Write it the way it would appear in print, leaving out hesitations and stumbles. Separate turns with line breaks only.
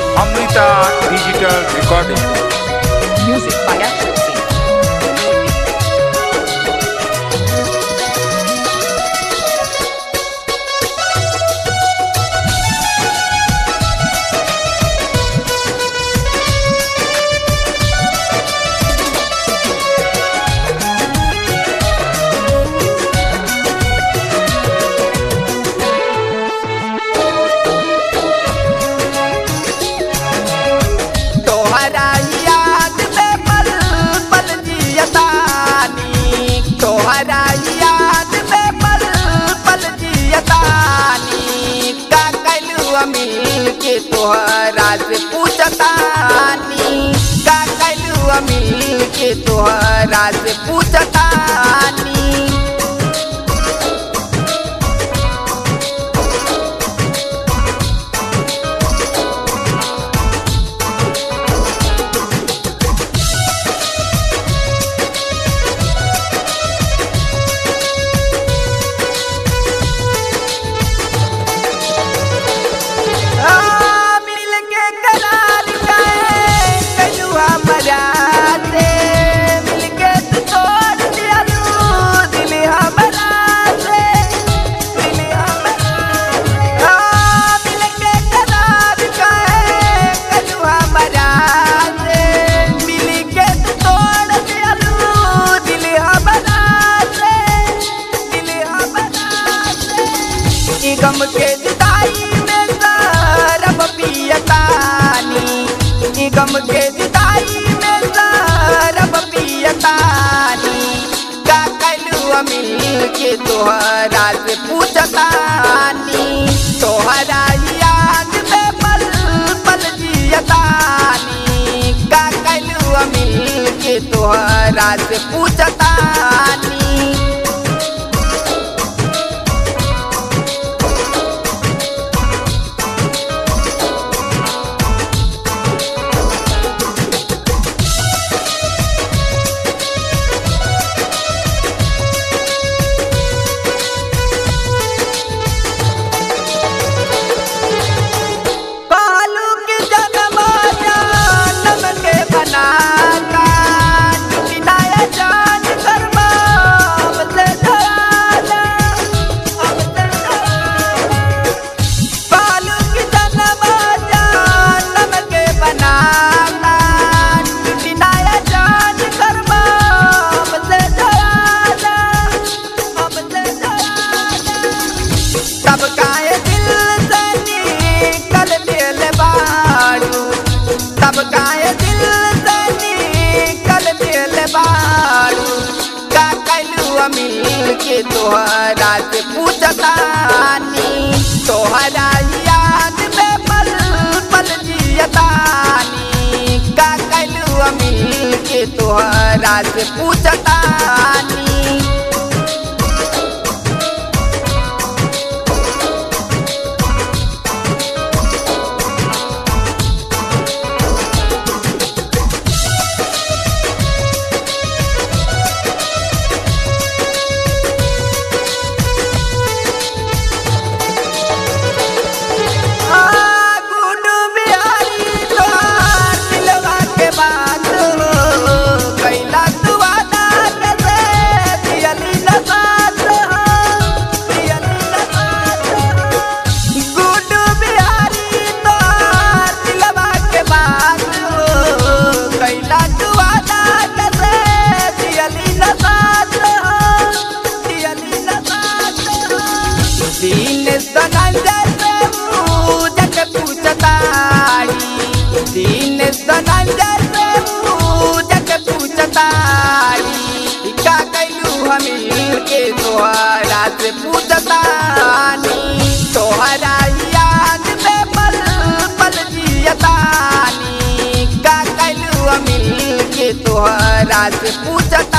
Amrita Digital Recording.
Music by Ashok Singh.
तोहरा याद में पल पल जियतानी, तोहरा याद में पल पल जियतानी। का कैलू मिल के तोहरा से पूछतानी, का कैलू मिल के तोहरा से पूछतानी। मिल के करार कैलू हमरा से, मिल के तू तोड़ दियालू दिल हमरा से, दिल हमरा। मिल के करार कैलू हमरा से, मिल के तू तोड़ दियालू दिल हमरा से, दिल हमरा से। ई गम के जुदाई में रब पियतानी, ई गम के जुदाई में रब पियतानी। का कैलू मिल के तोहरा से पूछतानी, तोहरा याद में पल पल जियतानी। का कैलू मिल के तोहरा से पूछतानी। कालू के जन्म जानम के बनाता, किनाया जान करवा हमसे डराना, हमसे डराना। कालू के जन्म जानम के बनाता, किनाया जान करवा हमसे डराना, हमसे डराना। तब काहे दिल से निकल दिल बाड़ू, तब काहे दिल से निकल दिल बाड़ू। का कैलू मिल के तोहरा से पूछतानी, तोहरा याद में पल पल जियतानी। का कैलू मिल के तोहरा से पूछतानी। गुड्डू बिहारी तोहार दिलवा के बात हो, कैला तू वादा कैसे दियली न साथ हो, दियली न साथ हो। गुड्डू बिहारी तोहार दिलवा के बात हो, कैला तू वादा कैसे दियली न साथ हो, दियली न साथ हो। दीन धनंजय से पूजक पूछताड़ी, दीन धनंजय से पूजक पूछताड़ी। का कैलू मिल के तोहरा से पूछतानी, तोहरा याद में पल पल जियतानी। का कैलू मिल के तोहरा से पूछतानी।